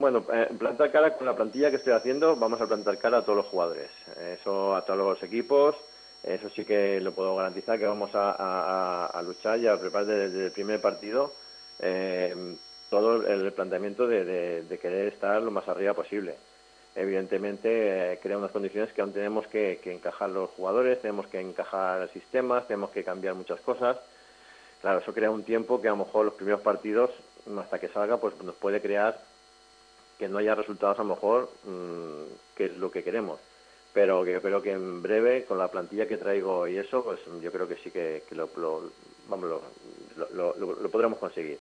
Bueno, plantar cara con la plantilla que estoy haciendo, vamos a plantar cara a todos los jugadores, eso a todos los equipos, eso sí que lo puedo garantizar, que vamos a luchar y a preparar desde el primer partido todo el planteamiento de querer estar lo más arriba posible. Evidentemente crea unas condiciones que aún tenemos que encajar los jugadores, tenemos que encajar sistemas, tenemos que cambiar muchas cosas. Claro, eso crea un tiempo que a lo mejor los primeros partidos, hasta que salga, pues nos puede crear que no haya resultados a lo mejor que es lo que queremos, pero que yo creo que en breve con la plantilla que traigo y eso, pues yo creo que sí que vamos, lo podremos conseguir.